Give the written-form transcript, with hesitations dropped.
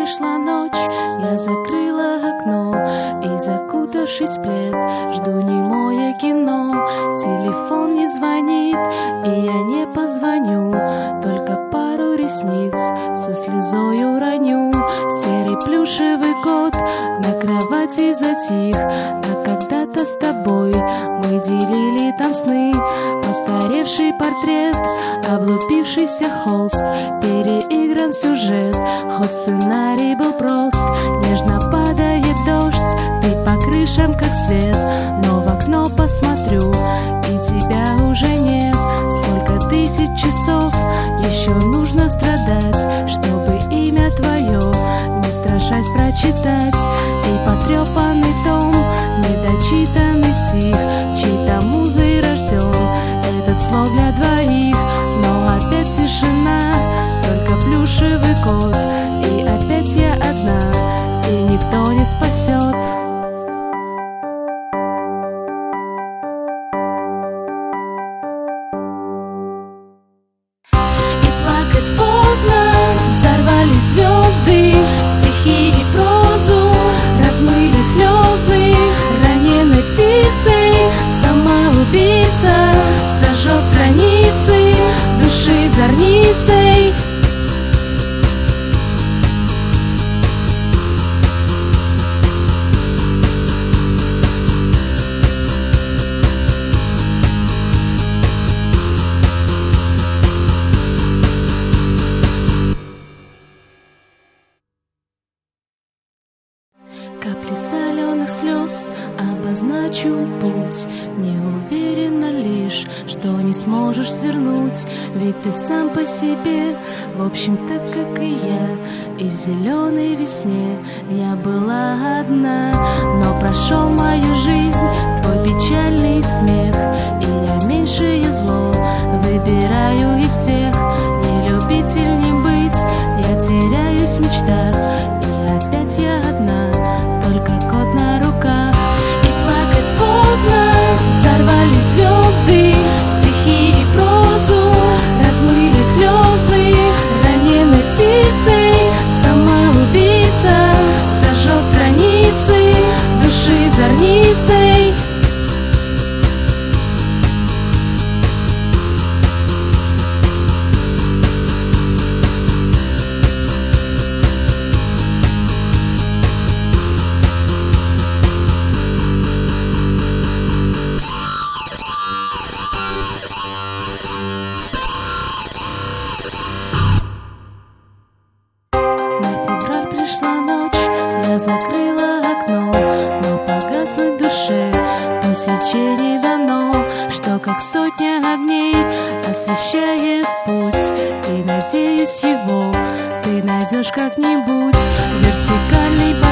пришла ночь, я закрыла окно и, закутавшись в плед, жду немое кино. Телефон не звонит, и я не позвоню, только пару ресниц со слезою роню. Серый плюшевый кот на кровати затих, а когда-то с тобой мы делили там сны. Постаревший портрет, облупившийся холст, переигран сюжет, хоть сценарий был прост. Нежно падает дождь, ты по крышам как свет, но в окно посмотрю, и тебя уже нет. Сколько тысяч часов еще нужно страдать, чтобы имя твое, не страшась прочитать. И потрепанный том, недочитанный стих, чьей-то музой рожден этот слог для двоих. Но опять тишина, только плюшевый кот, и опять я одна, и никто не спасет. И плакать поздно, взорвались звезды, стихи и прозу размыли слезы. Раненой птицей самоубийца сожжет страницы души зорницей. Капли соленых слез обозначу путь. Не уверена лишь, что не сможешь свернуть, ведь ты сам по себе, в общем, так как и я. И в зеленой весне я была одна, но прошел мою жизнь твой печальный смех, и я меньшее зло выбираю из тех. Не любитель не быть, я теряюсь в мечтах, и опять я одна, только кот на руках. И плакать поздно, взорвались звезды, стихи и прозу размыли слезы. Раненой птицей самоубийца сожжет страницы души зорницей. Пришла ночь, я закрыла окно, но погаснуть душе до свечей не дано, что как сотня огней освещает путь. И надеюсь, его ты найдешь как-нибудь. Вертикальный